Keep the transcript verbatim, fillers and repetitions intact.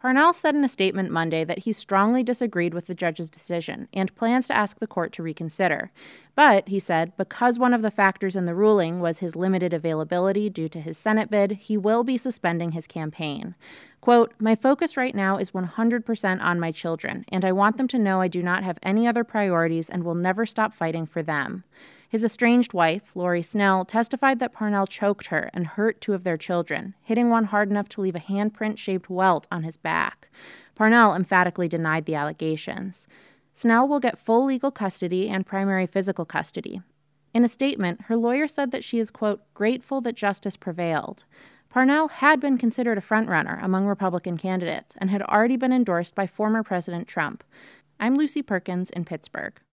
Parnell said in a statement Monday that he strongly disagreed with the judge's decision and plans to ask the court to reconsider. But, he said, because one of the factors in the ruling was his limited availability due to his Senate bid, he will be suspending his campaign. Quote, "My focus right now is one hundred percent on my children, and I want them to know I do not have any other priorities and will never stop fighting for them." His estranged wife, Lori Snell, testified that Parnell choked her and hurt two of their children, hitting one hard enough to leave a handprint-shaped welt on his back. Parnell emphatically denied the allegations. Snell will get full legal custody and primary physical custody. In a statement, her lawyer said that she is, quote, "grateful that justice prevailed." Parnell had been considered a frontrunner among Republican candidates and had already been endorsed by former President Trump. I'm Lucy Perkins in Pittsburgh.